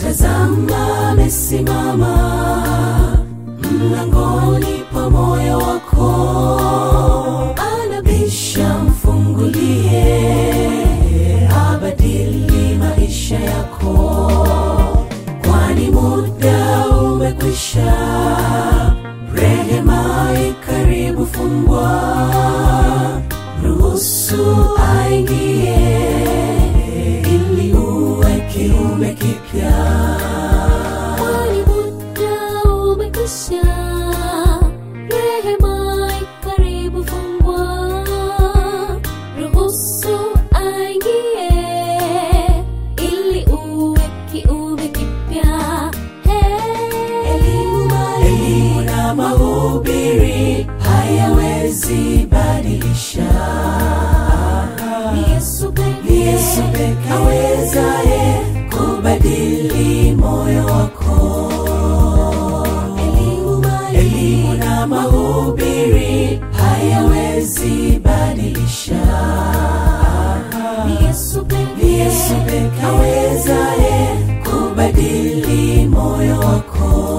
Tazama amesimama mlangoni pa moyo wako, anabisha mfungulie, abadili maisha yako. Kwani muda umekwisha, rehema ikaribu fungwa, ruhusu aingie ili uwe kiumbe kipya. Kwani muda umekwisha, rehema ikaribu fungwa, ruhusu aingie ili uwe kiumbe kipya. Elimu na mahubiri hayawezi badilisha. Ni Yesu pekee awezaye kubadili moyo wako. Elimu na mahubiri hayawezi badilisha. Ni Yesu pekee awezaye kubadili moyo wako.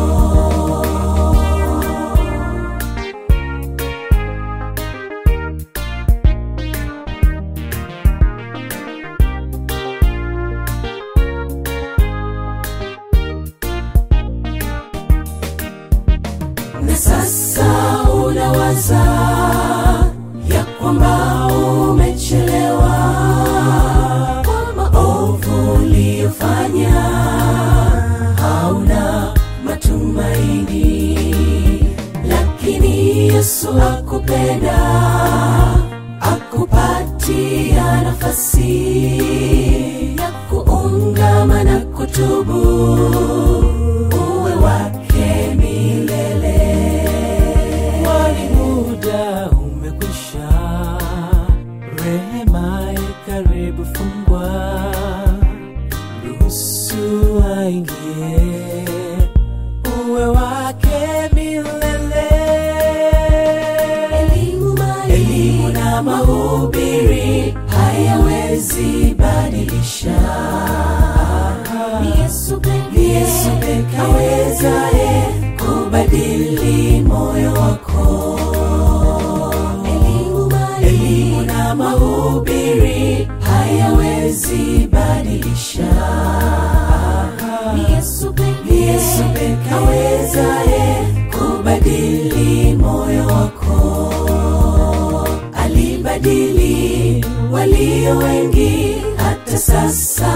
Na sasa unawaza ya kwamba umechelewa kwa maovu uliyofanya, hauna matumaini. Lakini Yesu akupenda, akupatia nafasi ya kuungama na kutubu, uwe wake milele. Kwani muda umekwisha, rehema ikaribu fungwa, ruhusu aingie uwe wake milele. Elimu na mahubiri hayawezi badilisha. Ni Yesu pekee awezaye kubadili moyo wako. Elimu na mahubiri hayawezi badilisha. Ni Yesu pekee awezaye kubadili moyo wako. Alibadili walio wengi, hata sasa